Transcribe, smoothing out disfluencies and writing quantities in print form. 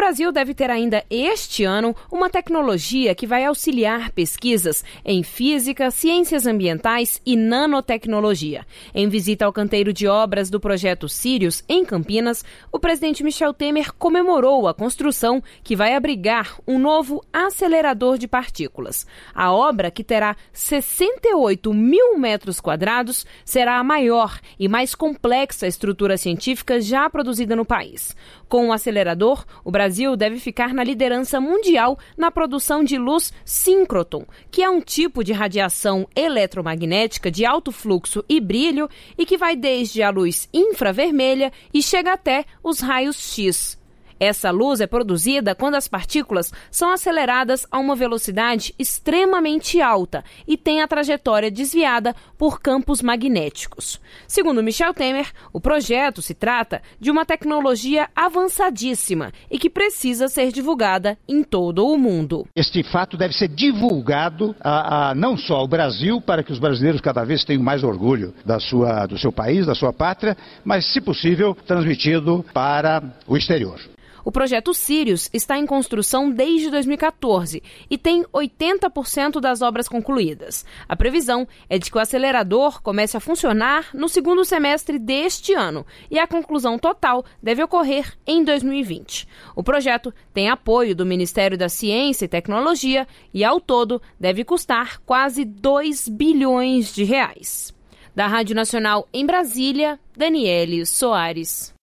Brasil deve ter ainda este ano uma tecnologia que vai auxiliar pesquisas em física, ciências ambientais e nanotecnologia. Em visita ao canteiro de obras do projeto Sirius, em Campinas, o presidente Michel Temer comemorou a construção que vai abrigar um novo acelerador de partículas. A obra, que terá 68 mil metros quadrados, será a maior e mais complexa estrutura científica já produzida no país. Com o acelerador, o Brasil deve ficar na liderança mundial na produção de luz síncrotron, que é um tipo de radiação eletromagnética de alto fluxo e brilho e que vai desde a luz infravermelha e chega até os raios X. Essa luz é produzida quando as partículas são aceleradas a uma velocidade extremamente alta e tem a trajetória desviada por campos magnéticos. Segundo Michel Temer, o projeto se trata de uma tecnologia avançadíssima e que precisa ser divulgada em todo o mundo. Este fato deve ser divulgado não só ao Brasil, para que os brasileiros cada vez tenham mais orgulho do seu país, da sua pátria, mas, se possível, transmitido para o exterior. O projeto Sirius está em construção desde 2014 e tem 80% das obras concluídas. A previsão é de que o acelerador comece a funcionar no segundo semestre deste ano e a conclusão total deve ocorrer em 2020. O projeto tem apoio do Ministério da Ciência e Tecnologia e, ao todo, deve custar quase 2 bilhões de reais. Da Rádio Nacional em Brasília, Daniele Soares.